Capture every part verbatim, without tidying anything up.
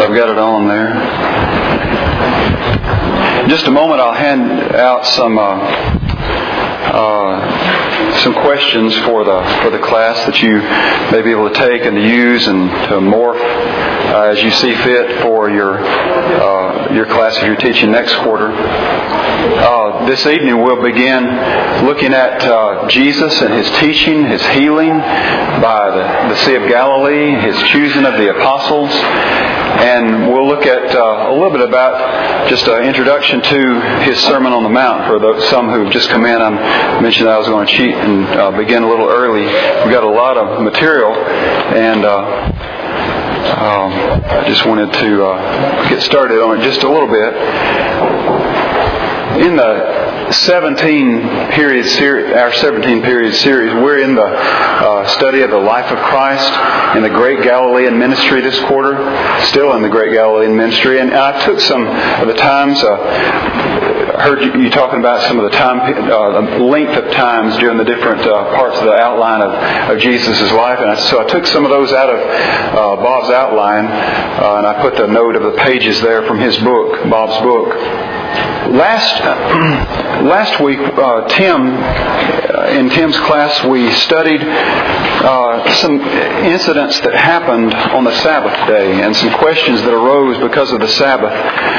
I've got it on there. In just a moment, I'll hand out some uh, uh, some questions for the for the class that you may be able to take and to use and to morph uh, as you see fit for your uh, your class if you're teaching next quarter. Uh, this evening we'll begin looking at uh, Jesus and His teaching, His healing by the, the Sea of Galilee, His choosing of the apostles, and we'll look at uh, a little bit about just an introduction to His Sermon on the Mount. For those, some who've just come in, I mentioned that I was going to cheat and uh, begin a little early. We've got a lot of material, and uh, um, I just wanted to uh, get started on it just a little bit. In the seventeen period series, our seventeen period series, we're in the uh, study of the life of Christ in the Great Galilean Ministry this quarter. Still in the Great Galilean Ministry, and I took some of the times. Uh, heard you, you talking about some of the time, uh, the length of times during the different uh, parts of the outline of, of Jesus' life, and I, so I took some of those out of uh, Bob's outline, uh, and I put the note of the pages there from his book, Bob's book. Last uh, last week, uh, Tim, uh, in Tim's class, we studied uh, some incidents that happened on the Sabbath day and some questions that arose because of the Sabbath.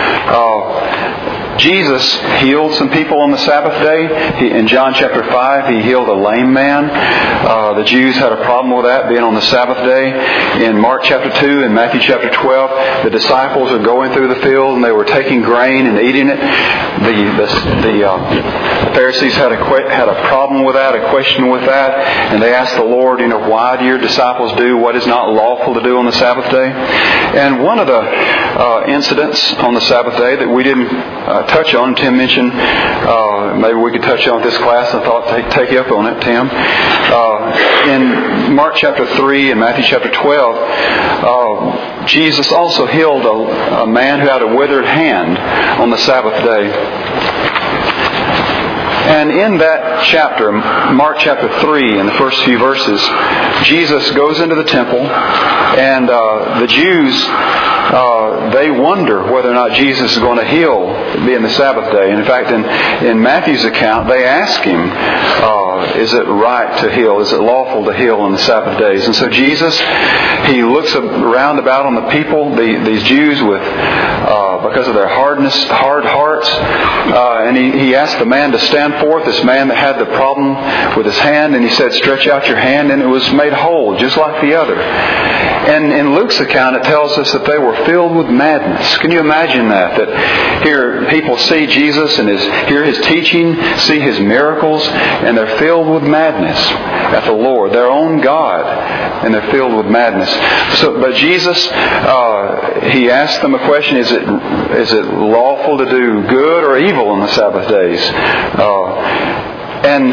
Uh, Jesus healed some people on the Sabbath day. He, in John chapter five, He healed a lame man. Uh, the Jews had a problem with that, being on the Sabbath day. In Mark chapter two and Matthew chapter twelve, the disciples are going through the field and they were taking grain and eating it. The the, the uh, Pharisees had a had a problem with that, a question with that, and they asked the Lord, you know, why do your disciples do what is not lawful to do on the Sabbath day? And one of the uh, incidents on the Sabbath day that we didn't uh, touch on, Tim mentioned, uh, maybe we could touch on this class. I thought take, take you up on it, Tim. Uh, in Mark chapter three and Matthew chapter twelve, uh, Jesus also healed a, a man who had a withered hand on the Sabbath day. And in that chapter, Mark chapter three, in the first few verses, Jesus goes into the temple, and uh, the Jews, uh, they wonder whether or not Jesus is going to heal, being the Sabbath day. And in fact, in, in Matthew's account, they ask him, uh, is it right to heal? Is it lawful to heal on the Sabbath days? And so Jesus, He looks around about on the people, the, these Jews, with uh, because of their hardness, hard hearts, uh, and he, he asked the man to stand forth, this man that had the problem with his hand, and He said, stretch out your hand, and it was made whole, just like the other. And in Luke's account, it tells us that they were filled with madness. Can you imagine that? That here people see Jesus and his, hear His teaching, see His miracles, and they're filled with madness at the Lord, their own God, and they're filled with madness. So, but Jesus, uh, He asked them a question: Is it is it lawful to do good or evil on the Sabbath days? Uh, and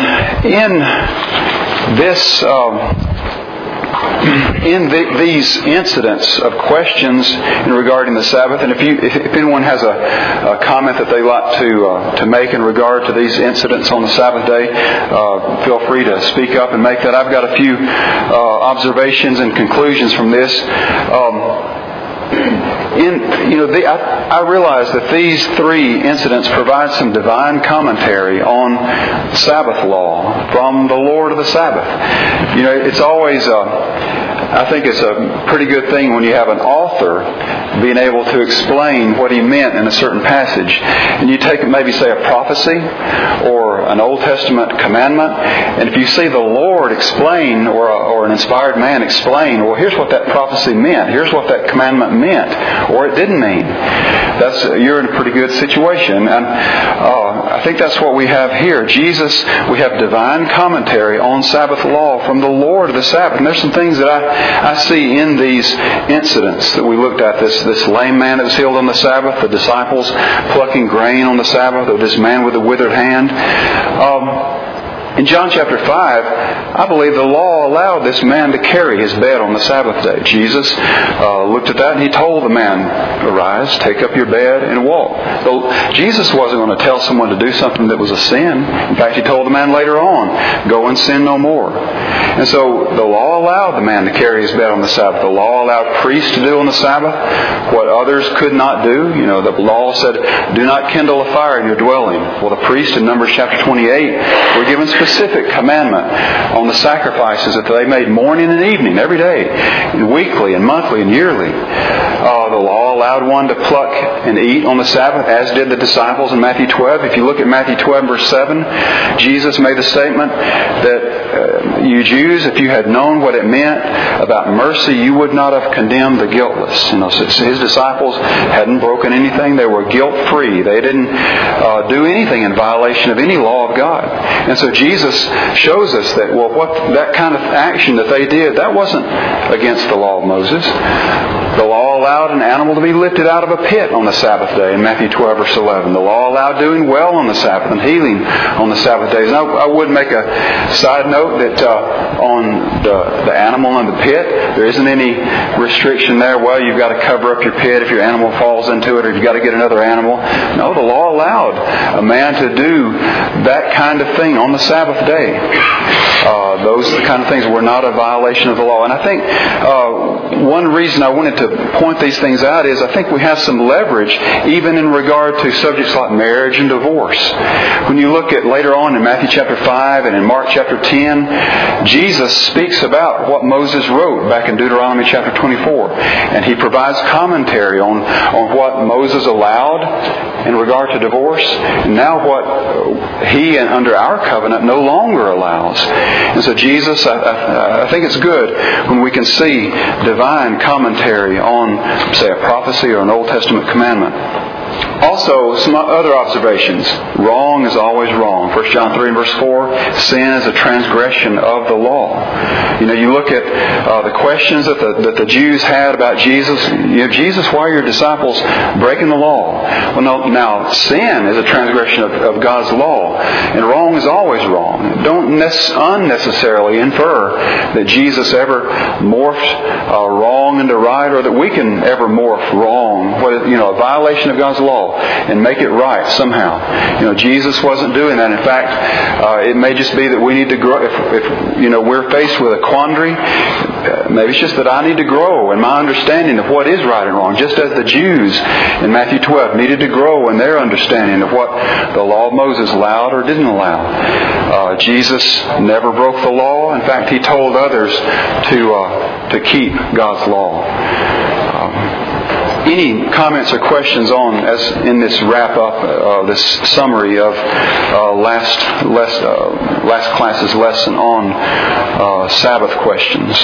in this. Um, In the, these incidents of questions in regarding the Sabbath, and if you, if, if anyone has a, a comment that they like to uh, to make in regard to these incidents on the Sabbath day, uh, feel free to speak up and make that. I've got a few uh, observations and conclusions from this. Um, In, you know, the, I, I realize that these three incidents provide some divine commentary on Sabbath law from the Lord of the Sabbath. You know, it's always, uh, I think it's a pretty good thing when you have an author being able to explain what he meant in a certain passage. And you take, maybe say, a prophecy or an Old Testament commandment, and if you see the Lord explain, or, a, or an inspired man explain, well, here's what that prophecy meant, here's what that commandment meant, or it didn't mean, that's you're in a pretty good situation. And uh, I think that's what we have here. Jesus, we have divine commentary on Sabbath law from the Lord of the Sabbath. And there's some things that I, I see in these incidents that we looked at. This this lame man that was healed on the Sabbath, the disciples plucking grain on the Sabbath, or this man with a withered hand. Um, In John chapter five, I believe the law allowed this man to carry his bed on the Sabbath day. Jesus uh, looked at that and he told the man, "Arise, take up your bed and walk." So Jesus wasn't going to tell someone to do something that was a sin. In fact, he told the man later on, "Go and sin no more." And so the law allowed the man to carry his bed on the Sabbath. The law allowed priests to do on the Sabbath what others could not do. You know, the law said, "Do not kindle a fire in your dwelling." Well, the priests in Numbers chapter twenty-eight were given specific commandment on the sacrifices that they made morning and evening, every day, and weekly and monthly and yearly. Uh, the law allowed one to pluck and eat on the Sabbath, as did the disciples in Matthew twelve. If you look at Matthew twelve, verse seven, Jesus made the statement that uh, you Jews, if you had known what it meant about mercy, you would not have condemned the guiltless. You know, so his disciples hadn't broken anything. They were guilt-free. They didn't uh, do anything in violation of any law of God. And so Jesus shows us that, well, what that kind of action that they did, that wasn't against the law of Moses. The law allowed an animal to be lifted out of a pit on the Sabbath day in Matthew twelve, verse eleven. The law allowed doing well on the Sabbath and healing on the Sabbath days. And I, I would make a side note that uh, on the, the animal in the pit, there isn't any restriction there. Well, you've got to cover up your pit if your animal falls into it, or you've got to get another animal. No, the law allowed a man to do that kind of thing on the Sabbath day. Uh, those kind of things were not a violation of the law. And I think uh, one reason I wanted to point these things out is I think we have some leverage even in regard to subjects like marriage and divorce. When you look at later on in Matthew chapter five and in Mark chapter ten, Jesus speaks about what Moses wrote back in Deuteronomy chapter twenty-four. And he provides commentary on, on what Moses allowed in regard to divorce, and now what he, and under our covenant, no longer allows. And so Jesus, I, I, I think it's good when we can see divine commentary on, say, a prophecy or an Old Testament commandment. Also, some other observations. Wrong is always wrong. First John three and verse four, sin is a transgression of the law. You know, you look at uh, the questions that the, that the Jews had about Jesus. You know, Jesus, why are your disciples breaking the law? Well, no, now, sin is a transgression of, of God's law. And wrong is always wrong. Don't nec- unnecessarily infer that Jesus ever morphed uh, wrong into right, or that we can ever morph wrong, what is, you know, a violation of God's law, and make it right somehow. You know, Jesus wasn't doing that. In fact, uh, it may just be that we need to grow. If, if you know we're faced with a quandary, uh, maybe it's just that I need to grow in my understanding of what is right and wrong, just as the Jews in Matthew twelve needed to grow in their understanding of what the law of Moses allowed or didn't allow. Uh, Jesus never broke the law. In fact, he told others to uh, to keep God's law. Um, Any comments or questions on, as in this wrap up, uh, this summary of uh, last last, uh, last class's lesson on uh, Sabbath questions?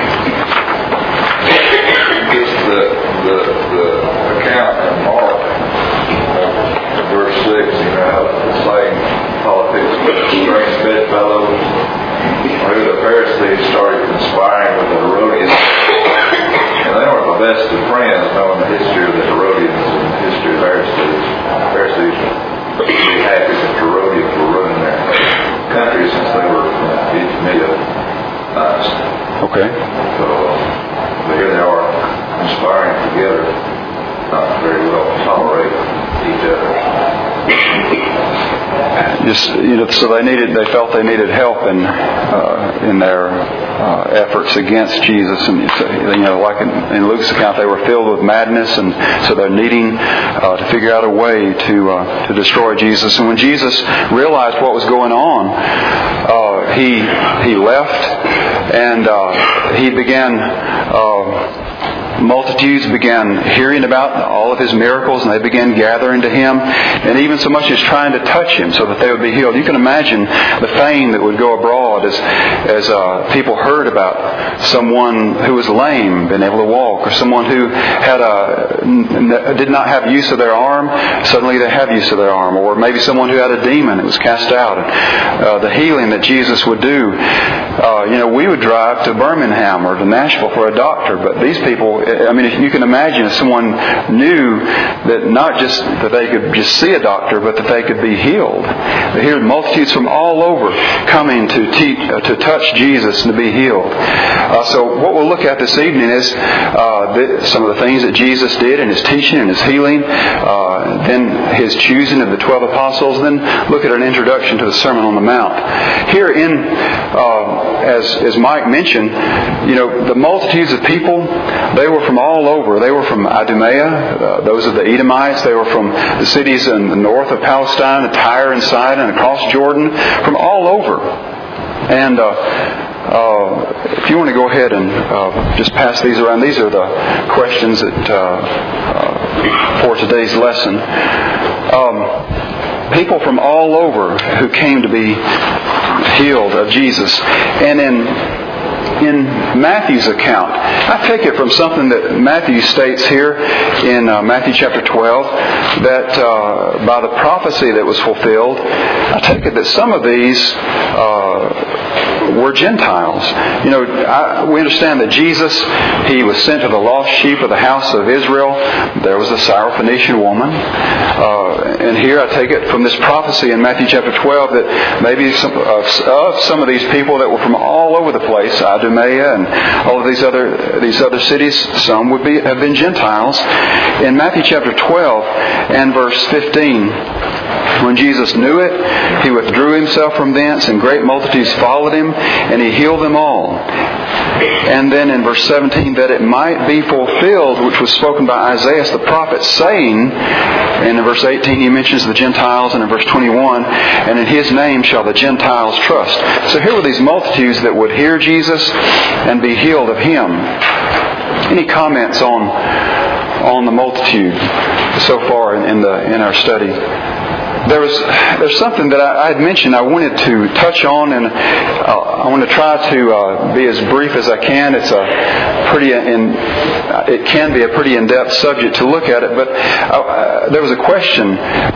It's the, the, the account in Mark, uh, verse six, you know, the same politics with the strange bedfellows, who the Pharisees started conspiring with the Herodians. And they were the best of friends, knowing the history of the Herodians and the history of the Pharisees. The Pharisees would be happy that the Herodians were running their country since they were Midianites. Okay. So uh, here they are conspiring together, not very well tolerate each other. Just you know, so they needed. They felt they needed help in uh, in their uh, efforts against Jesus, and you know, like in, in Luke's account, they were filled with madness, and so they're needing uh, to figure out a way to uh, to destroy Jesus. And when Jesus realized what was going on, uh, he he left, and uh, he began. Uh, Multitudes began hearing about all of his miracles, and they began gathering to him, and even so much as trying to touch him so that they would be healed. You can imagine the fame that would go abroad as as uh, people heard about someone who was lame being able to walk, or someone who had a n- did not have use of their arm, suddenly they have use of their arm, or maybe someone who had a demon that was cast out. And, uh, the healing that Jesus would do. Uh, you know, we would drive to Birmingham or to Nashville for a doctor, but these people, I mean, if you can imagine if someone knew that not just that they could just see a doctor, but that they could be healed. Here, multitudes from all over coming to teach, uh, to touch Jesus and to be healed. Uh, so what we'll look at this evening is uh, the, some of the things that Jesus did in His teaching and His healing, uh, then His choosing of the twelve apostles, then look at an introduction to the Sermon on the Mount. Here in, uh, as, as Mike mentioned, you know, the multitudes of people, they were from all over. They were from Idumea, uh, those are the Edomites. They were from the cities in the north of Palestine, Tyre and Sidon, and across Jordan, from all over. And uh, uh, if you want to go ahead and uh, just pass these around, these are the questions that uh, uh, for today's lesson. Um, people from all over who came to be healed of Jesus. And in In Matthew's account, I take it from something that Matthew states here in uh, Matthew chapter twelve, that uh, by the prophecy that was fulfilled, I take it that some of these uh, were Gentiles. You know, I, we understand that Jesus, He was sent to the lost sheep of the house of Israel. There was a Syrophoenician woman. Uh, and here I take it from this prophecy in Matthew chapter twelve that maybe some, of, of some of these people that were from all over the place, Idumea and all of these other these other cities, some would be have been Gentiles. In Matthew chapter twelve and verse fifteen, when Jesus knew it, He withdrew Himself from thence, and great multitudes followed Him, and He healed them all. And then in verse seventeen, that it might be fulfilled, which was spoken by Isaiah the prophet, saying, and in verse eighteen He mentions the Gentiles, and in verse twenty-one, and in His name shall the Gentiles trust. So here were these multitudes that would hear Jesus and be healed of Him. Any comments on on the multitude so far in, in the in our study? There was there's something that I, I had mentioned I wanted to touch on, and uh, I want to try to uh, be as brief as I can. It's a pretty in it can be a pretty in-depth subject to look at it, but uh, there was a question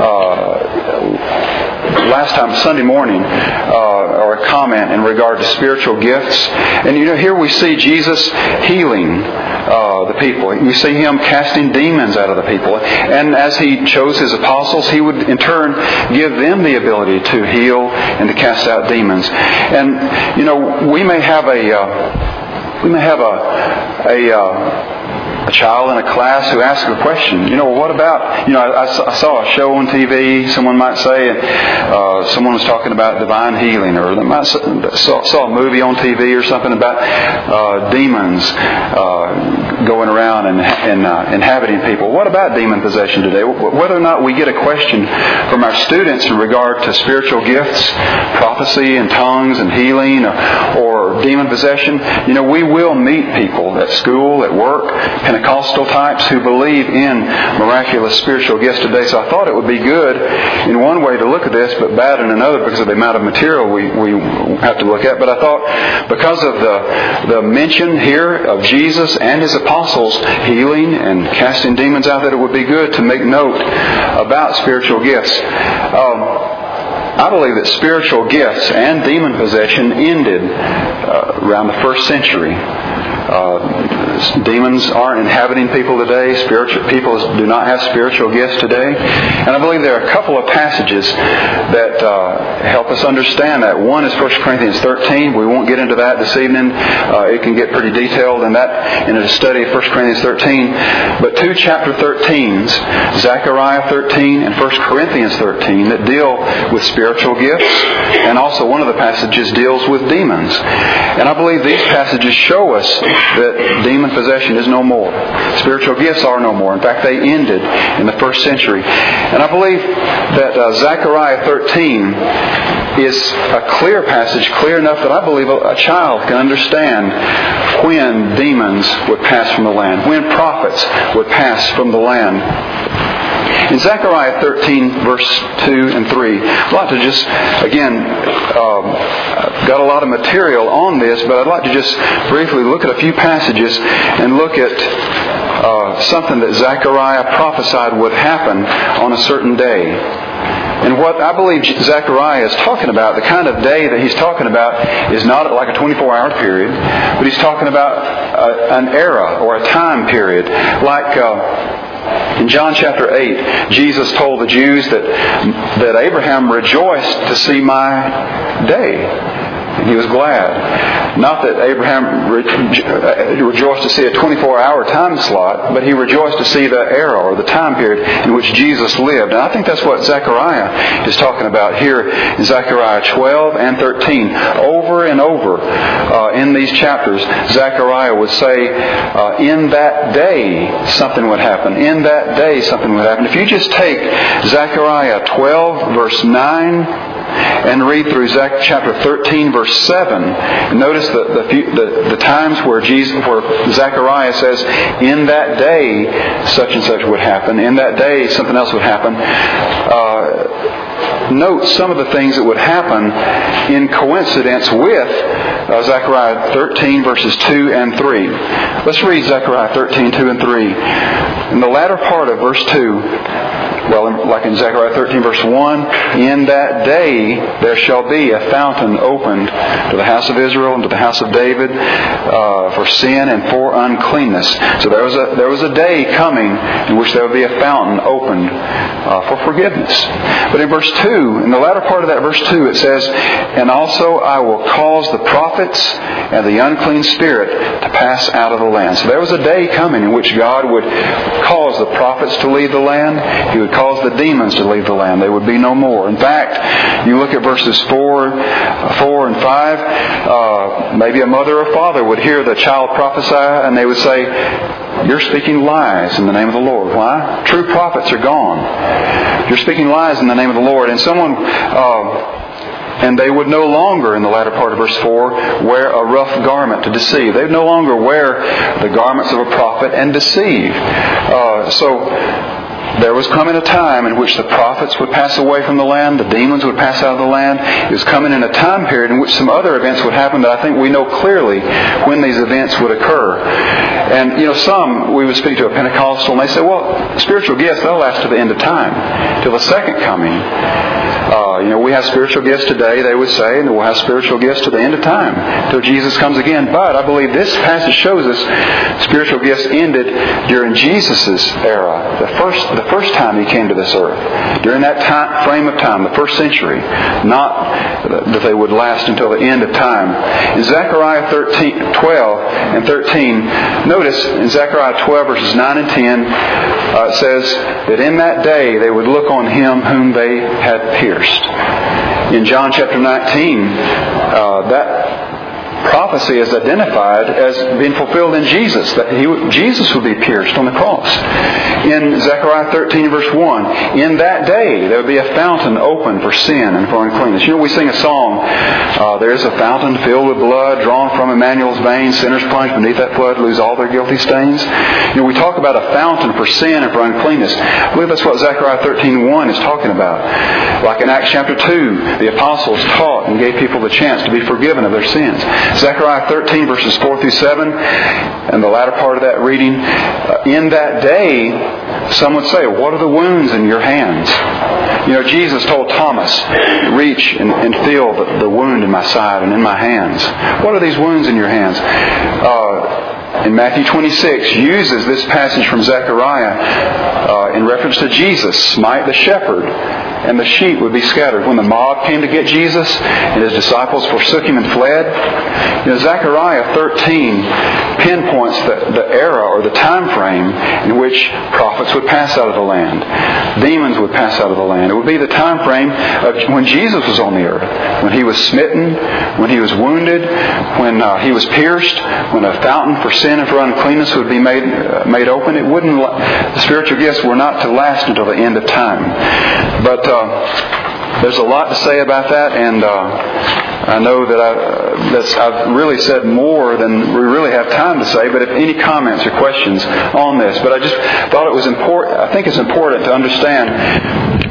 uh, last time Sunday morning, uh, or a comment in regard to spiritual gifts, and you know here we see Jesus healing uh, the people. We see Him casting demons out of the people, and as He chose His apostles, He would in turn give them the ability to heal and to cast out demons. And you know, we may have a uh, we may have a a, uh, a child in a class who asks a question. You know, what about, you know, I, I saw a show on T V, someone might say, and uh, someone was talking about divine healing, or they might saw, saw a movie on T V or something about uh, demons uh, going around and, and uh, inhabiting people. What about demon possession today? Whether or not we get a question from our students in regard to spiritual gifts, prophecy and tongues and healing, or, or demon possession, you know, we will meet people at school, at work, Pentecostal types who believe in miraculous spiritual gifts today. So I thought it would be good in one way to look at this, but bad in another because of the amount of material we, we have to look at. But I thought because of the, the mention here of Jesus and His apostles healing and casting demons out, that it would be good to make note about spiritual gifts. Um, I believe that spiritual gifts and demon possession ended uh, around the first century. Uh, demons aren't inhabiting people today. Spiritual people do not have spiritual gifts today. And I believe there are a couple of passages that uh, help us understand that. One is First Corinthians thirteen. We won't get into that this evening. Uh, it can get pretty detailed in that in a study of First Corinthians thirteen. But two chapter thirteens, Zechariah thirteen and First Corinthians thirteen, that deal with spiritual gifts. And also one of the passages deals with demons. And I believe these passages show us that demon possession is no more. Spiritual gifts are no more. In fact, they ended in the first century. And I believe that uh, Zechariah thirteen is a clear passage, clear enough that I believe a, a child can understand when demons would pass from the land, when prophets would pass from the land. In Zechariah thirteen, verse two and three, I'd like to just, again, um, I've got a lot of material on this, but I'd like to just briefly look at a few passages and look at uh, something that Zechariah prophesied would happen on a certain day. And what I believe Zechariah is talking about, the kind of day that he's talking about, is not like a twenty-four hour period, but he's talking about a, an era or a time period. Like uh, in John chapter eight, Jesus told the Jews that, that Abraham rejoiced to see my day. And he was glad. Not that Abraham re- rejoiced to see a twenty-four hour time slot, but he rejoiced to see the era or the time period in which Jesus lived. And I think that's what Zechariah is talking about here in Zechariah twelve and thirteen. Over and over uh, in these chapters, Zechariah would say, uh, in that day something would happen. In that day something would happen. If you just take Zechariah twelve verse nine and read through Zech chapter thirteen, verse seven. And notice the the, few, the the times where Jesus, where Zechariah says, "In that day, such and such would happen. In that day, something else would happen." Uh, note some of the things that would happen in coincidence with uh, Zechariah thirteen, verses two and three. Let's read Zechariah thirteen, two and three. In the latter part of verse two. Well, like in Zechariah thirteen, verse one, in that day there shall be a fountain opened to the house of Israel and to the house of David uh, for sin and for uncleanness. So there was a there was a day coming in which there would be a fountain opened uh, for forgiveness. But in verse two, in the latter part of that verse two, it says, "And also I will cause the prophets and the unclean spirit to pass out of the land." So there was a day coming in which God would cause the prophets to leave the land. He would cause the demons to leave the land. They would be no more. In fact, you look at verses four, four and five. Uh, maybe a mother or father would hear the child prophesy, and they would say, "You're speaking lies in the name of the Lord." Why? True prophets are gone. You're speaking lies in the name of the Lord. And someone... Uh, And they would no longer, in the latter part of verse four, wear a rough garment to deceive. They would no longer wear the garments of a prophet and deceive. Uh, so there was coming a time in which the prophets would pass away from the land, the demons would pass out of the land. It was coming in a time period in which some other events would happen that I think we know clearly when these events would occur. And, you know, some, we would speak to a Pentecostal and they say, well, spiritual gifts, they'll last to the end of time, till the second coming. Uh, you know, we have spiritual gifts today, they would say, and we'll have spiritual gifts to the end of time, till Jesus comes again. But I believe this passage shows us spiritual gifts ended during Jesus' era, the first, the first time He came to this earth. During that time, frame of time, the first century, not that they would last until the end of time. In Zechariah thirteen, twelve and thirteen, notice in Zechariah twelve verses nine and ten, uh, it says that in that day they would look on Him whom they had pierced. In John chapter nineteen, uh, that prophecy is identified as being fulfilled in Jesus, that he, Jesus would be pierced on the cross. In Zechariah thirteen verse one, in that day there would be a fountain open for sin and for uncleanness. You know, we sing a song, uh, there is a fountain filled with blood drawn from Emmanuel's veins, sinners plunge beneath that flood, lose all their guilty stains. You know, we talk about a fountain for sin and for uncleanness. I believe that's what Zechariah thirteen one is talking about. Like in Acts chapter two, the apostles taught and gave people the chance to be forgiven of their sins. Zechariah thirteen verses four through seven, and the latter part of that reading, uh, in that day, some would say, what are the wounds in your hands? You know, Jesus told Thomas, reach and, and feel the, the wound in my side and in my hands. What are these wounds in your hands? Uh, in Matthew twenty-six, uses this passage from Zechariah uh, in reference to Jesus, smite the shepherd, and the sheep would be scattered. When the mob came to get Jesus, and His disciples forsook Him and fled, you know, Zechariah thirteen pinpoints the, the era or the time frame in which prophets would pass out of the land. Demons would pass out of the land. It would be the time frame of when Jesus was on the earth, when He was smitten, when He was wounded, when uh, He was pierced, when a fountain for sin and for uncleanness would be made uh, made open. It wouldn't. The spiritual gifts were not to last until the end of time. But uh, there's a lot to say about that, and uh, I know that I, that's, I've really said more than we really have time to say. But if any comments or questions on this, but I just thought it was important. I think it's important to understand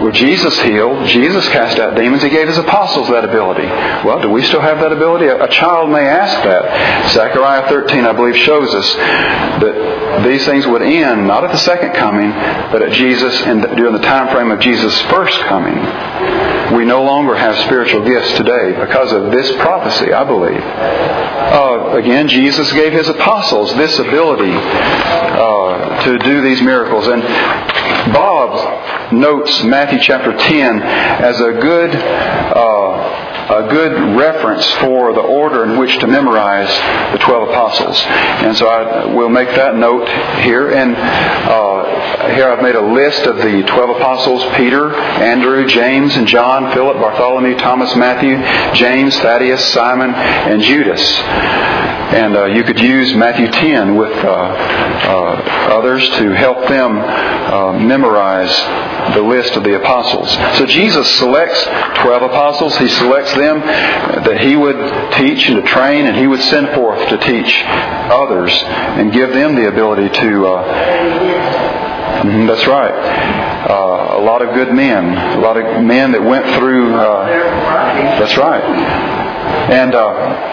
Well, Jesus healed. Jesus cast out demons. He gave His apostles that ability. Well, do we still have that ability? A child may ask that. Zechariah thirteen, I believe, shows us that these things would end not at the second coming, but at Jesus and during the time frame of Jesus' first coming. We no longer have spiritual gifts today because of this prophecy, I believe. Uh, again, Jesus gave His apostles this ability uh, to do these miracles. And Bob notes Matthew chapter ten as a good uh, a good reference for the order in which to memorize the twelve apostles. And so I will make that note here. And uh, here I've made a list of the twelve apostles: Peter, Andrew, James, and John, Philip, Bartholomew, Thomas, Matthew, James, Thaddeus, Simon, and Judas. And uh, you could use Matthew ten with uh, uh, others to help them uh, memorize the list of the apostles. So Jesus selects twelve apostles. He selects them that He would teach and to train, and He would send forth to teach others and give them the ability to... Uh, that's right. Uh, a lot of good men. A lot of men that went through... Uh, that's right. And... Uh,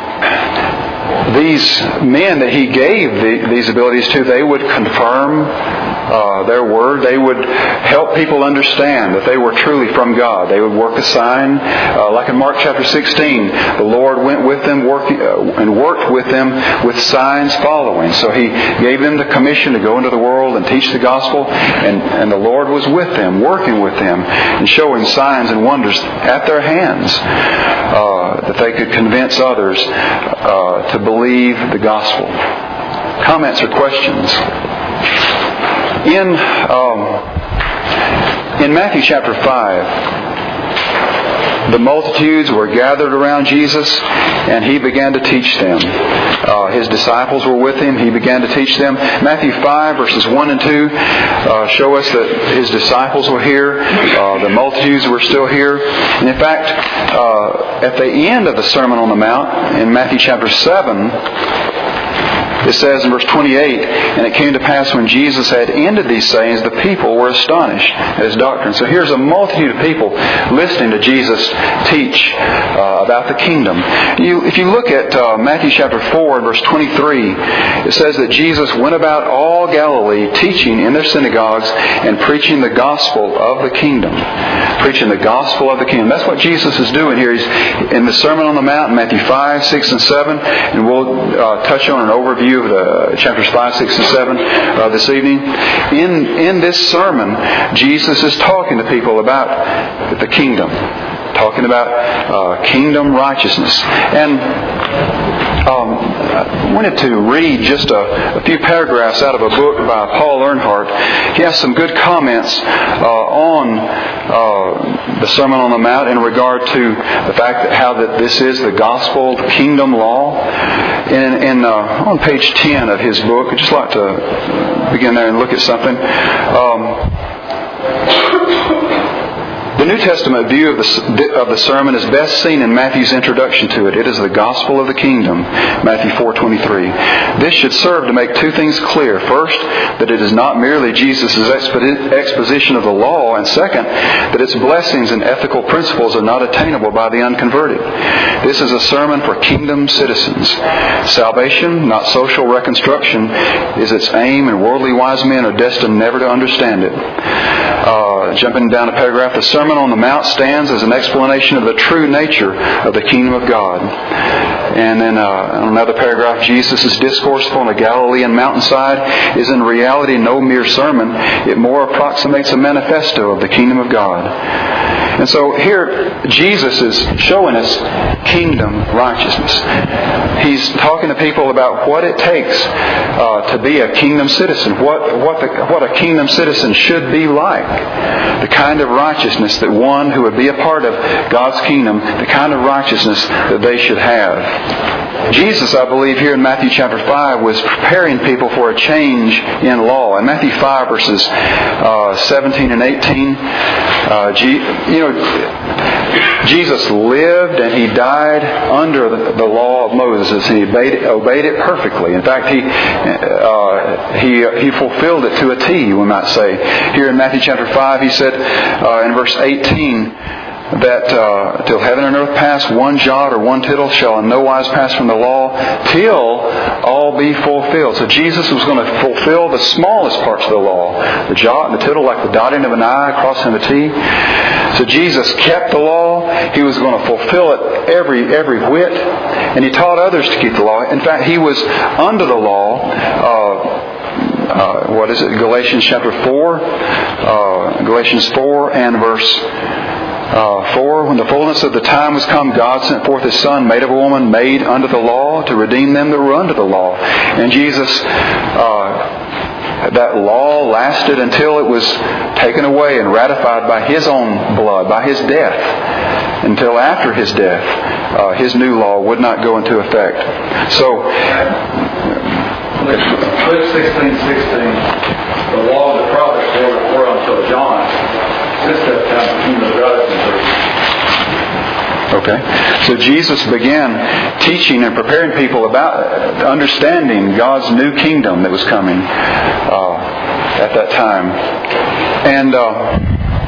These men that He gave the, these abilities to, they would confirm uh, their word. They would help people understand that they were truly from God. They would work a sign. Uh, like in Mark chapter sixteen, the Lord went with them work, uh, and worked with them with signs following. So He gave them the commission to go into the world and teach the gospel. And, and the Lord was with them, working with them, and showing signs and wonders at their hands uh, that they could convince others uh, to believe the gospel. Comments or questions? In um, in Matthew chapter five, the multitudes were gathered around Jesus, and He began to teach them. Uh, his disciples were with Him. He began to teach them. Matthew five, verses one and two uh, show us that His disciples were here. Uh, the multitudes were still here. And in fact, uh, at the end of the Sermon on the Mount, in Matthew chapter seven, it says in verse twenty-eight, "And it came to pass when Jesus had ended these sayings, the people were astonished at His doctrine." So here's a multitude of people listening to Jesus teach uh, about the kingdom. You, if you look at uh, Matthew chapter four, verse twenty-three, it says that Jesus went about all Galilee, teaching in their synagogues and preaching the gospel of the kingdom. Preaching the gospel of the kingdom. That's what Jesus is doing here. He's in the Sermon on the Mount, Matthew five, six, and seven, and we'll uh, touch on an overview of the chapters five, six, and seven uh, this evening. In in this sermon, Jesus is talking to people about the kingdom, talking about uh, kingdom righteousness. And um, I wanted to read just a, a few paragraphs out of a book by Paul Earnhardt. He has some good comments uh, on uh, the Sermon on the Mount in regard to the fact that how that this is the gospel, the kingdom law. In, in uh, on page ten of his book, I'd just like to begin there and look at something. Um, The New Testament view of the, of the sermon is best seen in Matthew's introduction to it. It is the gospel of the kingdom, Matthew four twenty-three. This should serve to make two things clear. First, that it is not merely Jesus' exposition of the law, and second, that its blessings and ethical principles are not attainable by the unconverted. This is a sermon for kingdom citizens. Salvation, not social reconstruction, is its aim, and worldly wise men are destined never to understand it. Uh, jumping down a paragraph, the Sermon on the Mount stands as an explanation of the true nature of the kingdom of God. And then uh, in another paragraph, Jesus' discourse on the Galilean mountainside is in reality no mere sermon. It more approximates a manifesto of the kingdom of God. And so here, Jesus is showing us kingdom righteousness. He's talking to people about what it takes uh, to be a kingdom citizen, what what the, what a kingdom citizen should be like, the kind of righteousness that one who would be a part of God's kingdom, the kind of righteousness that they should have. Jesus, I believe, here in Matthew chapter five was preparing people for a change in law. In Matthew five, verses uh, seventeen and eighteen, uh, you know, Jesus lived and He died under the, the law of Moses, and He obeyed it, obeyed it perfectly. In fact, He uh, He He fulfilled it to a T, we might say. Here in Matthew chapter five, He said uh, in verse eighteen, that uh, till heaven and earth pass, one jot or one tittle shall in no wise pass from the law, till all be fulfilled. So Jesus was going to fulfill the smallest parts of the law, the jot and the tittle, like the dotting of an I, crossing of a T. So Jesus kept the law. He was going to fulfill it every every whit, and He taught others to keep the law. In fact, He was under the law. Uh, uh, what is it? Galatians chapter four, uh, Galatians four and verse. Uh, for when the fullness of the time was come, God sent forth His Son, made of a woman, made under the law, to redeem them that were under the law. And Jesus, uh, that law lasted until it was taken away and ratified by His own blood, by His death. Until after His death, uh, His new law would not go into effect. So, Luke sixteen sixteen, the law of the prophets were, were until John. This that time the kingdom of God is Okay. So Jesus began teaching and preparing people about understanding God's new kingdom that was coming uh, at that time. And, uh,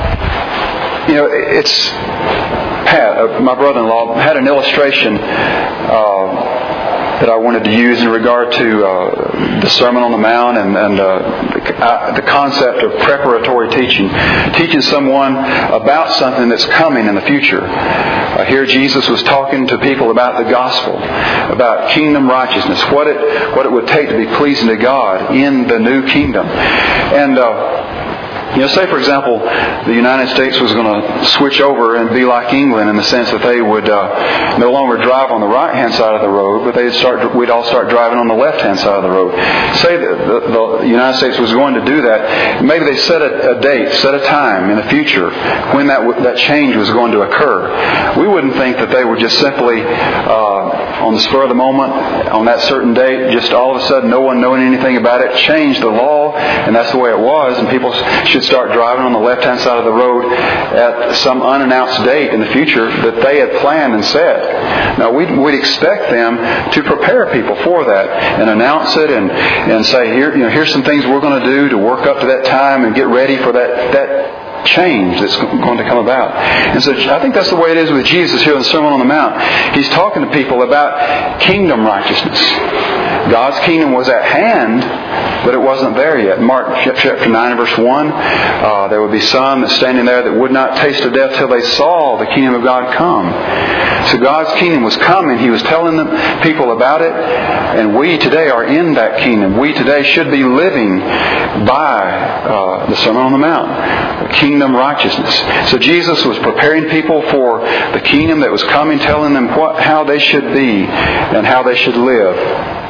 you know, it's... Pat, uh, my brother-in-law, had an illustration uh, that I wanted to use in regard to uh, the Sermon on the Mount and, and uh, the, uh, the concept of preparatory teaching. Teaching someone about something that's coming in the future. Uh, here Jesus was talking to people about the gospel, about kingdom righteousness, what it what it would take to be pleasing to God in the new kingdom. And uh, You know, say for example, the United States was going to switch over and be like England in the sense that they would uh, no longer drive on the right-hand side of the road, but they'd start. We'd all start driving on the left-hand side of the road. Say that the, the United States was going to do that. Maybe they set a, a date, set a time in the future when that that change was going to occur. We wouldn't think that they would just simply, uh, on the spur of the moment, on that certain date, just all of a sudden, no one knowing anything about it, change the law, and that's the way it was, and people should start driving on the left-hand side of the road at some unannounced date in the future that they had planned and set. Now, we'd, we'd expect them to prepare people for that and announce it and, and say, here, you know, here's some things we're going to do to work up to that time and get ready for that that change that's going to come about. And so I think that's the way it is with Jesus here in the Sermon on the Mount. He's talking to people about kingdom righteousness. God's kingdom was at hand, but it wasn't there yet. Mark chapter nine verse one, uh, there would be some that standing there that would not taste of death till they saw the kingdom of God come. So God's kingdom was coming. He was telling the people about it, and we today are in that kingdom. We today should be living by uh, the Sermon on the Mount, kingdom righteousness. So Jesus was preparing people for the kingdom that was coming, telling them what, how they should be and how they should live.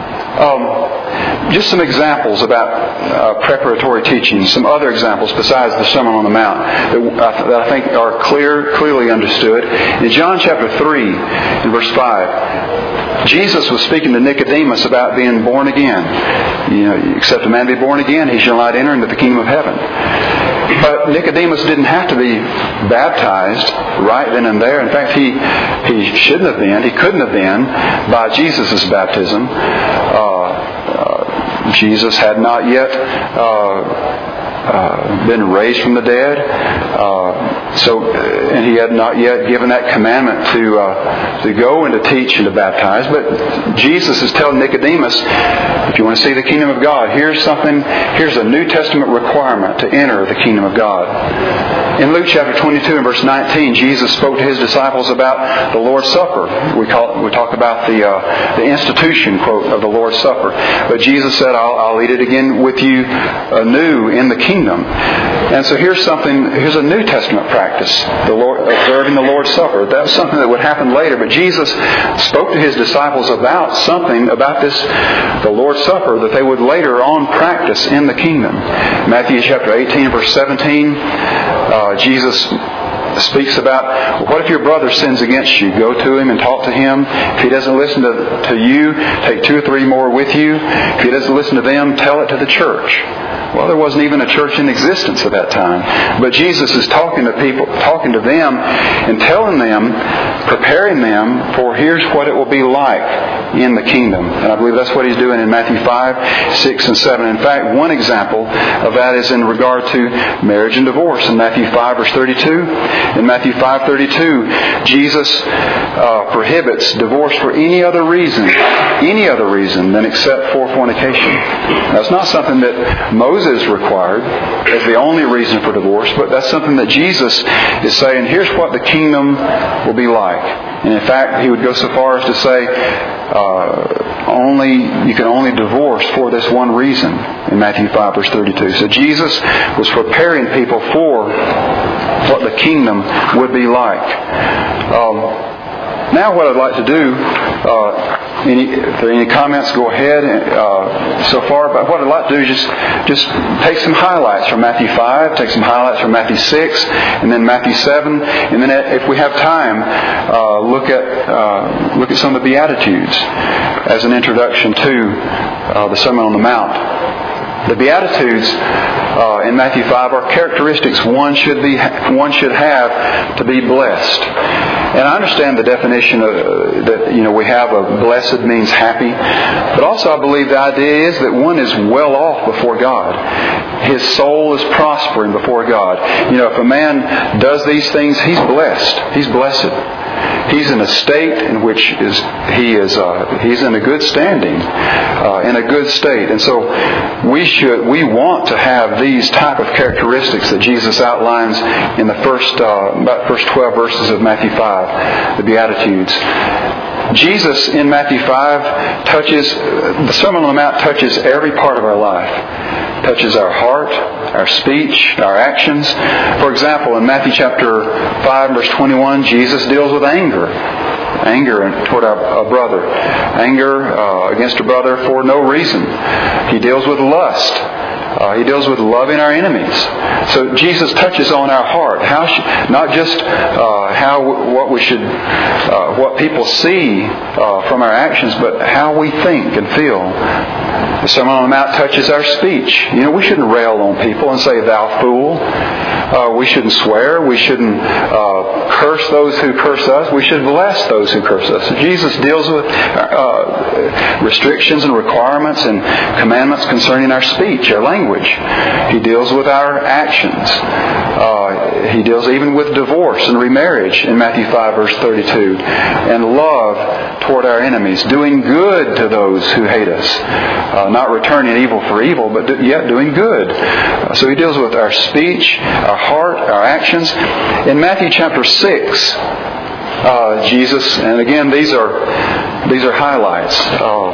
Um, just some examples about uh, preparatory teaching, some other examples besides the Sermon on the Mount that I, that I think are clear, clearly understood. In John chapter three, in verse five, Jesus was speaking to Nicodemus about being born again. You know, except a man be born again, he shall not enter into the kingdom of heaven. But Nicodemus didn't have to be baptized right then and there. In fact, he he shouldn't have been. He couldn't have been by Jesus' baptism. Uh, uh, Jesus had not yet uh, uh, been raised from the dead. Uh, so, and he had not yet given that commandment to uh, to go and to teach and to baptize. But Jesus is telling Nicodemus, if you want to see the kingdom of God, here's something. Here's a New Testament requirement to enter the kingdom of God. In Luke chapter twenty-two and verse nineteen, Jesus spoke to His disciples about the Lord's Supper. We call we talk about the uh, the institution quote of the Lord's Supper. But Jesus said, "I'll, I'll eat it again with you anew in the kingdom." And so here's something. Here's a New Testament practice: the Lord observing the Lord's Supper. That was something that would happen later. But Jesus spoke to His disciples about something about this, the Lord's Supper, that they would later on practice in the kingdom. Matthew chapter eighteen, verse seventeen. Uh, Jesus speaks about, what if your brother sins against you? Go to him and talk to him. If he doesn't listen to, to you, take two or three more with you. If he doesn't listen to them, tell it to the church. Well, there wasn't even a church in existence at that time. But Jesus is talking to people, talking to them and telling them, preparing them for here's what it will be like in the kingdom. And I believe that's what He's doing in Matthew five, six, and seven. In fact, one example of that is in regard to marriage and divorce. In Matthew five, verse thirty-two, in Matthew five, thirty-two, Jesus uh, prohibits divorce for any other reason, any other reason than except for fornication. That's not something that Moses required as the only reason for divorce, but that's something that Jesus is saying, here's what the kingdom will be like. And in fact, He would go so far as to say, uh, only you can only divorce for this one reason in Matthew five, verse thirty-two. So Jesus was preparing people for what the kingdom would be like. Um, Now what I'd like to do, uh, any, if there are any comments, go ahead uh, so far. But what I'd like to do is just, just take some highlights from Matthew five, take some highlights from Matthew six, and then Matthew seven. And then if we have time, uh, look at uh, look at some of the Beatitudes as an introduction to uh, the Sermon on the Mount. The Beatitudes uh, in Matthew five are characteristics one should be one should have to be blessed. And I understand the definition of, uh, that you know we have of blessed means happy, but also I believe the idea is that one is well off before God. His soul is prospering before God. You know, if a man does these things, he's blessed. He's blessed. He's in a state in which is he is uh, he's in a good standing, uh, in a good state, and so we should we want to have these type of characteristics that Jesus outlines in the first uh, about first twelve verses of Matthew five, the Beatitudes. Jesus in Matthew five touches the Sermon on the Mount touches every part of our life, touches our heart, our speech, our actions. For example, in Matthew chapter five, verse twenty-one, Jesus deals with anger. Anger toward our, our brother. Anger uh, against a brother for no reason. He deals with lust. Uh, he deals with loving our enemies. So Jesus touches on our heart. How sh- not just uh, how what we should, uh, what people see uh, from our actions, but how we think and feel. The Sermon on the Mount touches our speech. You know, we shouldn't rail on people and say, "Thou fool." Uh, we shouldn't swear. We shouldn't uh, curse those who curse us. We should bless those who curse us. So Jesus deals with uh, restrictions and requirements and commandments concerning our speech, our language. He deals with our actions. Uh, he deals even with divorce and remarriage in Matthew five, verse thirty-two. And love toward our enemies. Doing good to those who hate us. Uh, not returning evil for evil, but yet doing good. Uh, so he deals with our speech, our heart, our actions. In Matthew chapter six, uh, Jesus, and again these are these are highlights, uh,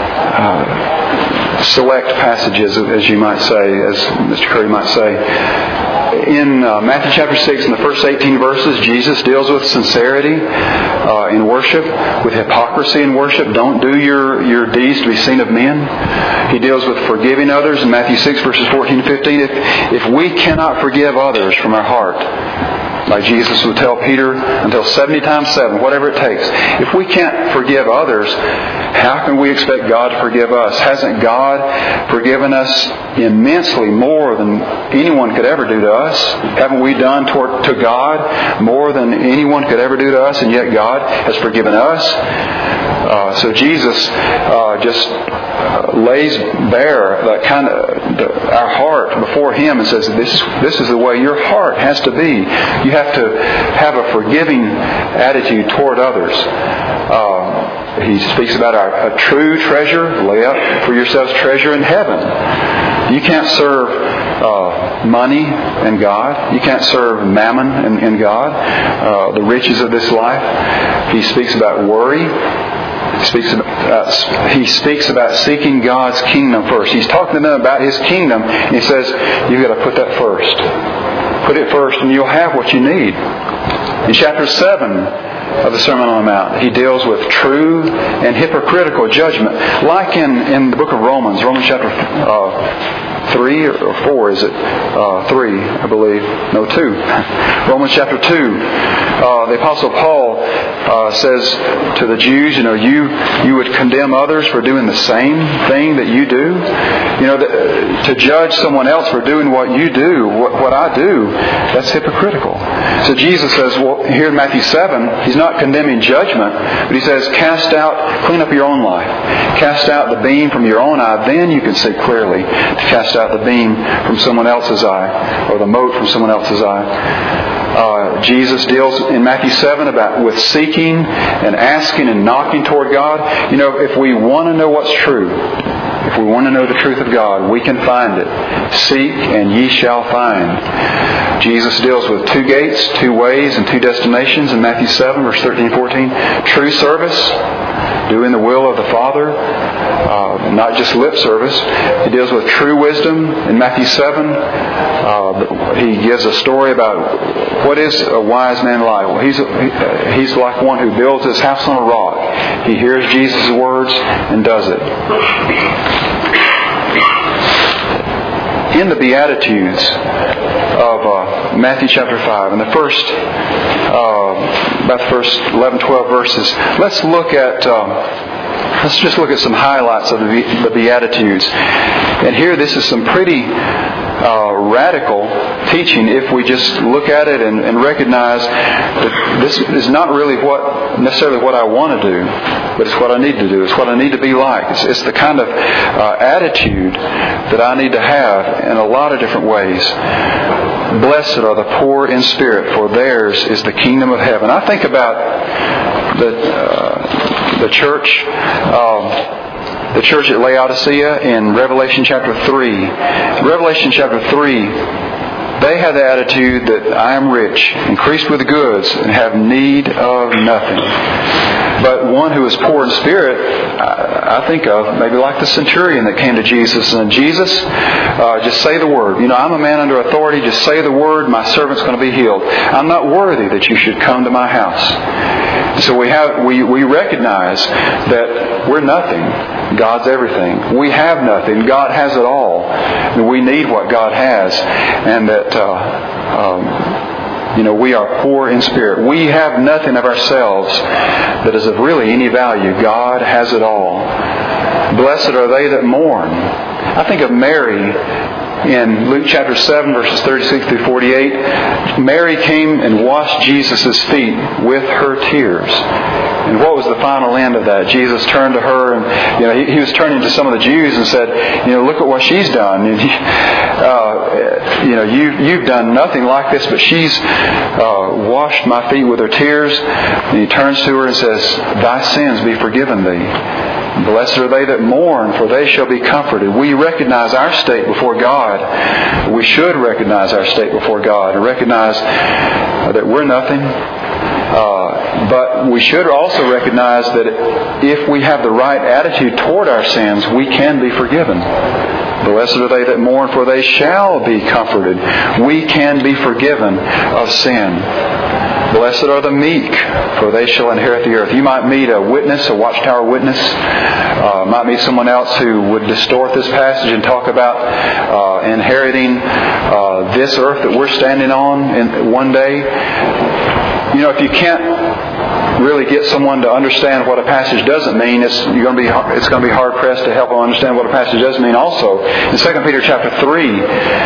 uh, select passages, as you might say, as Mister Curry might say. In uh, Matthew chapter six, in the first eighteen verses, Jesus deals with sincerity uh, in worship, with hypocrisy in worship. Don't do your, your deeds to be seen of men. He deals with forgiving others in Matthew six, verses fourteen and fifteen. If, if we cannot forgive others from our heart, like Jesus would tell Peter, until seventy times seven, whatever it takes. If we can't forgive others, how can we expect God to forgive us? Hasn't God forgiven us immensely more than anyone could ever do to us? Haven't we done toward, to God more than anyone could ever do to us? And yet God has forgiven us. Uh, so Jesus uh, just uh, lays bare that kind of the, our heart before Him and says, "This this is the way your heart has to be. You have to have a forgiving attitude toward others." Uh, he speaks about our, a true treasure. Lay up for yourselves treasure in heaven. You can't serve uh, money and God. You can't serve mammon and, and God, uh, the riches of this life. He speaks about worry. He speaks about, uh, he speaks about seeking God's kingdom first. He's talking to them about His kingdom, and He says, you've got to put that first. Put it first, and you'll have what you need. In chapter seven of the Sermon on the Mount, He deals with true and hypocritical judgment. Like in, in the book of Romans, Romans chapter uh, three or four, is it? Uh, three, I believe. No, two. Romans chapter two. Uh, the Apostle Paul uh, says to the Jews, you know, you you would condemn others for doing the same thing that you do. You know, the, to judge someone else for doing what you do, what, what I do, that's hypocritical. So Jesus says, well, here in Matthew seven, He's not condemning judgment, but He says, cast out, clean up your own life. Cast out the beam from your own eye, then you can see clearly. To cast out the beam from someone else's eye, or the mote from someone else's eye. Uh, Jesus deals in Matthew seven about with seeking and asking and knocking toward God. You know, if we want to know what's true, if we want to know the truth of God, we can find it. Seek and ye shall find. Jesus deals with two gates, two ways, and two destinations in Matthew seven, verse thirteen and fourteen. True service, doing the will of the Father, uh, not just lip service. He deals with true wisdom in Matthew seven. Uh, he gives a story about what is a wise man like. Well, he's, a, he's like one who builds his house on a rock. He hears Jesus' words and does it. In the Beatitudes of uh, Matthew chapter five, in the first, uh, about the first eleven, twelve verses, let's look at, um, let's just look at some highlights of the, the Beatitudes. And here, this is some pretty uh, radical teaching if we just look at it and, and recognize that this is not really what necessarily what I want to do, but it's what I need to do. It's what I need to be like. It's, it's the kind of uh, attitude that I need to have in a lot of different ways. Blessed are the poor in spirit, for theirs is the kingdom of heaven. I think about the uh, the church. Um, The church at Laodicea in Revelation chapter three. In Revelation chapter three, they had the attitude that I am rich, increased with goods, and have need of nothing. But one who is poor in spirit, I, I think of maybe like the centurion that came to Jesus and Jesus, uh, just say the word. You know, I'm a man under authority. Just say the word. My servant's going to be healed. I'm not worthy that you should come to my house. So we have we, we recognize that we're nothing. God's everything. We have nothing. God has it all. And we need what God has. And that, uh, um, you know, we are poor in spirit. We have nothing of ourselves that is of really any value. God has it all. Blessed are they that mourn. I think of Mary in Luke chapter seven, verses thirty-six through forty-eight. Mary came and washed Jesus' feet with her tears. And what was the final end of that? Jesus turned to her, and you know he, he was turning to some of the Jews and said, "You know, look at what she's done. And, uh, you know, you you've done nothing like this, but she's uh, washed my feet with her tears." And he turns to her and says, "Thy sins be forgiven thee." Blessed are they that mourn, for they shall be comforted. We recognize our state before God. We should recognize our state before God and recognize that we're nothing. Uh, but we should also recognize that if we have the right attitude toward our sins, we can be forgiven. Blessed are they that mourn, for they shall be comforted. We can be forgiven of sin. Blessed are the meek, for they shall inherit the earth. You might meet a witness, a Watchtower witness. Uh, might meet someone else who would distort this passage and talk about uh, inheriting uh, this earth that we're standing on in one day. You know, if you can't really get someone to understand what a passage doesn't mean, it's you're going to be it's going to be hard pressed to help them understand what a passage does mean. Also, in Second Peter chapter three,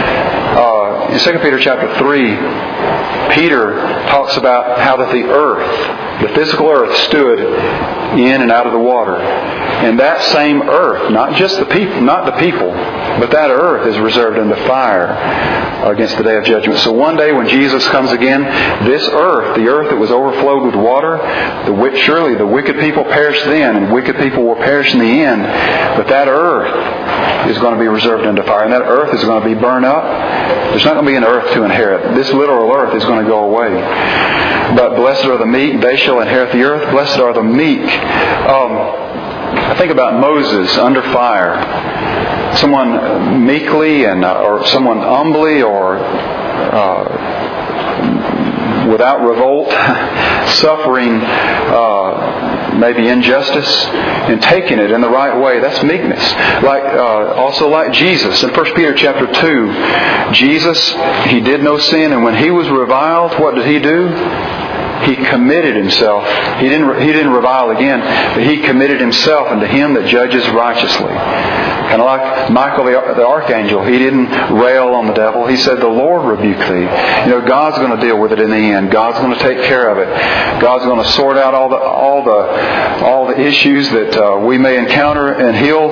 uh, in Second Peter chapter three, Peter talks about how that the earth, the physical earth, stood in and out of the water, and that same earth, not just the people, not the people, but that earth is reserved unto fire against the day of judgment. So one day when Jesus comes again, this earth, the earth that was overflowed with water, the surely the wicked people perished then, and wicked people will perish in the end. But that earth is going to be reserved unto fire, and that earth is going to be burned up. There's not going to be an earth to inherit. This literal earth is going to go away. But blessed are the meek, they shall inherit the earth. Blessed are the meek. Um, I think about Moses under fire. Someone meekly and uh, or someone humbly or uh, without revolt, suffering uh, maybe injustice, and taking it in the right way. That's meekness. Like uh, also like Jesus in First Peter chapter two, Jesus, He did no sin, and when He was reviled, what did He do? He committed Himself. He didn't. He didn't revile again, but He committed Himself unto Him that judges righteously. Kind of like Michael the, the archangel. He didn't rail on the devil. He said, "The Lord rebuke thee." You know, God's going to deal with it in the end. God's going to take care of it. God's going to sort out all the all the all the issues that uh, we may encounter, and He'll.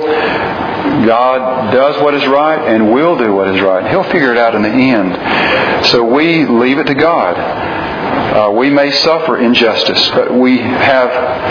God does what is right and will do what is right. He'll figure it out in the end. So we leave it to God. Uh, we may suffer injustice, but we have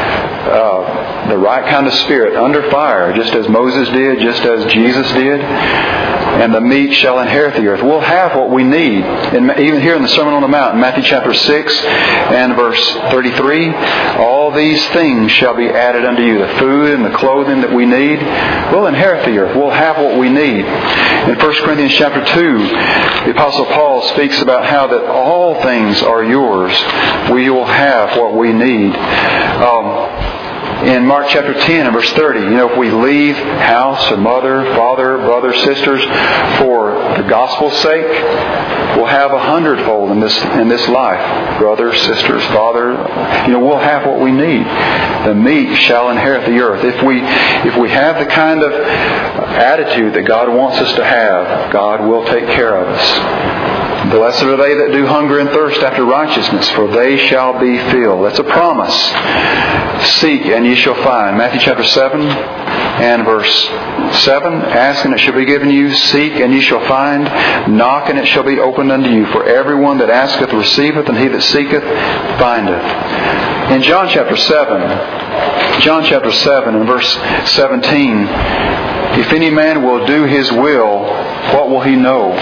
uh, the right kind of spirit under fire, just as Moses did, just as Jesus did. And the meek shall inherit the earth. We'll have what we need. And even here in the Sermon on the Mount, in Matthew chapter six and verse thirty-three, all these things shall be added unto you. The food and the clothing that we need, we'll inherit the earth. We'll have what we need. In First Corinthians chapter two, the Apostle Paul speaks about how that all things are yours. We will have what we need. Um, In Mark chapter ten and verse thirty, you know, if we leave house or mother, father, brother, sisters for the gospel's sake, we'll have a hundredfold in this in this life. Brothers, sisters, father, you know, we'll have what we need. The meek shall inherit the earth. If we if we have the kind of attitude that God wants us to have, God will take care of us. Blessed are they that do hunger and thirst after righteousness, for they shall be filled. That's a promise. Seek and ye shall find. Matthew chapter seven and verse seven. Ask and it shall be given you. Seek and ye shall find. Knock and it shall be opened unto you. For everyone that asketh receiveth, and he that seeketh findeth. In John chapter seven, John chapter seven and verse seventeen, if any man will do his will, what will he know?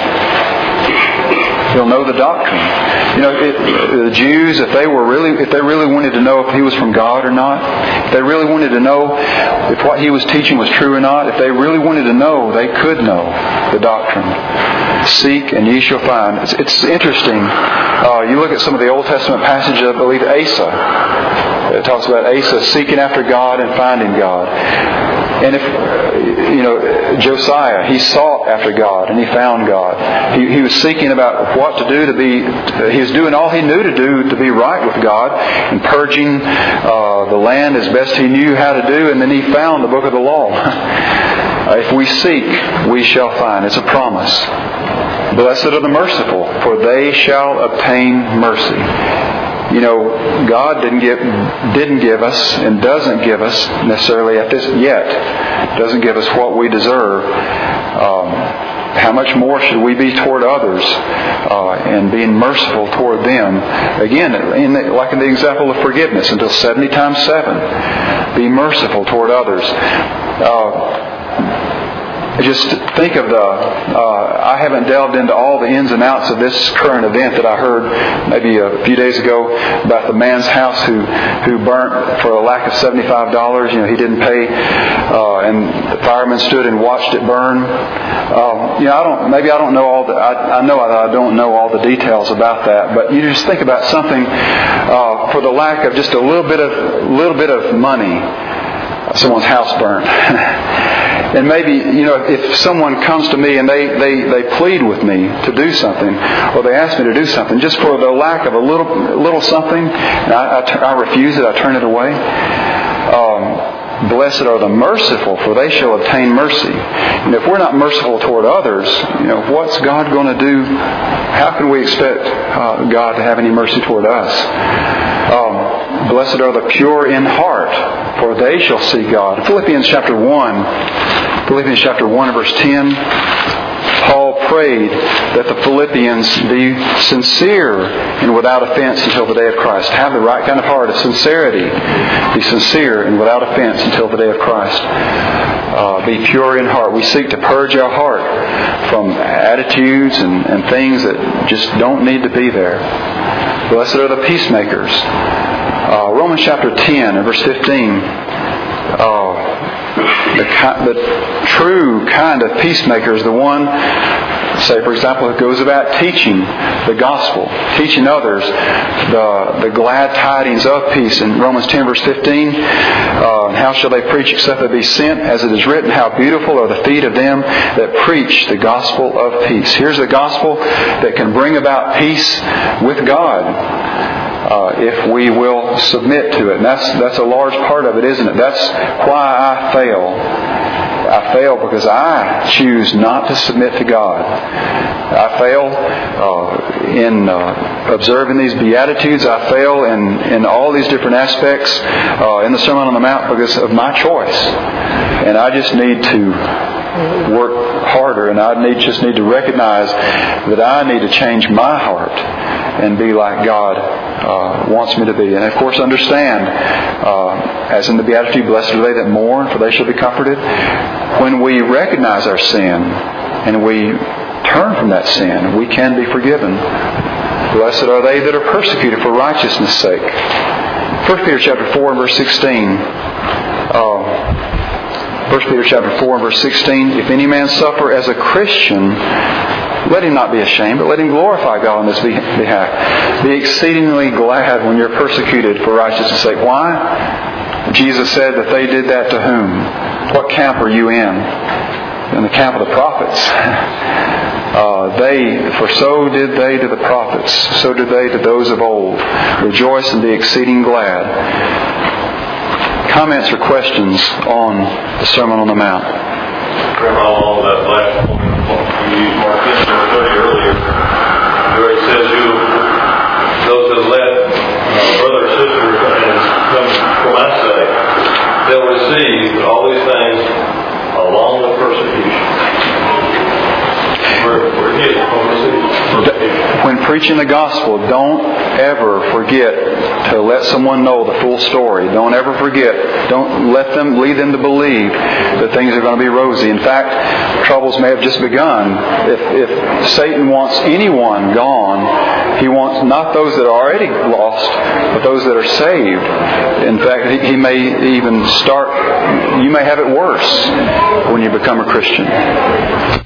He'll know the doctrine. You know, it, the Jews, if they were really, if they really wanted to know if he was from God or not, if they really wanted to know if what he was teaching was true or not, if they really wanted to know, they could know the doctrine. Seek and ye shall find. It's, it's interesting. Uh, you look at some of the Old Testament passages. I believe Asa. It talks about Asa seeking after God and finding God. And if, you know, Josiah, he sought after God and he found God. He, he was seeking about what to do to be, he was doing all he knew to do to be right with God and purging uh, the land as best he knew how to do, and then he found the book of the law. If we seek, we shall find. It's a promise. Blessed are the merciful, for they shall obtain mercy. You know, God didn't give didn't give us and doesn't give us necessarily at this yet. Doesn't give us what we deserve. Um, how much more should we be toward others uh, and being merciful toward them? Again, in the, like in the example of forgiveness, until seventy times seven. Be merciful toward others. Uh, Just think of the, uh, I haven't delved into all the ins and outs of this current event that I heard maybe a few days ago about the man's house who, who burnt for a lack of seventy-five dollars. You know, he didn't pay, uh, and the firemen stood and watched it burn. Um, you know, I don't, maybe I don't know all the, I, I know I don't know all the details about that, but you just think about something, uh, for the lack of just a little bit of, little bit of money, someone's house burned. And maybe, you know, if someone comes to me and they, they, they plead with me to do something, or they ask me to do something, just for the lack of a little little something, and I, I, I refuse it, I turn it away. Um, blessed are the merciful, for they shall obtain mercy. And if we're not merciful toward others, you know, what's God going to do? How can we expect uh, God to have any mercy toward us? Um, blessed are the pure in heart, for they shall see God. Philippians chapter one. Philippians chapter one and verse ten, Paul prayed that the Philippians be sincere and without offense until the day of Christ. Have the right kind of heart of sincerity. Be sincere and without offense until the day of Christ. Uh, be pure in heart. We seek to purge our heart from attitudes and, and things that just don't need to be there. Blessed are the peacemakers. Uh, Romans chapter ten and verse fifteen. uh, the, the true kind of peacemaker is the one, say, for example, who goes about teaching the gospel, teaching others the the glad tidings of peace. In Romans ten, verse fifteen, uh, how shall they preach except they be sent? As it is written, how beautiful are the feet of them that preach the gospel of peace. Here's the gospel that can bring about peace with God. Uh, if we will submit to it. And that's that's a large part of it, isn't it? That's why I fail. I fail because I choose not to submit to God. I fail uh, in uh, observing these Beatitudes. I fail in, in all these different aspects uh, in the Sermon on the Mount because of my choice. And I just need to work harder, and I need just need to recognize that I need to change my heart and be like God uh, wants me to be. And of course understand, uh, as in the Beatitude, blessed are they that mourn, for they shall be comforted. When we recognize our sin and we turn from that sin, we can be forgiven. Blessed are they that are persecuted for righteousness' sake. First Peter chapter four and verse sixteen. Uh, First Peter chapter four and verse sixteen. If any man suffer as a Christian, let him not be ashamed, but let him glorify God on his behalf. Be exceedingly glad when you're persecuted for righteousness' sake. Why? Jesus said that they did that to whom? What camp are you in? In the camp of the prophets. Uh, they, for so did they to the prophets, so did they to those of old. Rejoice and be exceeding glad. Comments or questions on the Sermon on the Mount? On that last point, you used Mark ten thirty earlier, where it says you, those that let uh, brother or sister come for my sake, they'll receive all these things along with persecution. When preaching the gospel, don't ever forget to let someone know the full story. Don't ever forget. Don't let them lead them to believe that things are going to be rosy. In fact, troubles may have just begun. If, if Satan wants anyone gone, he wants not those that are already lost, but those that are saved. In fact, he, he may even start, you may have it worse when you become a Christian.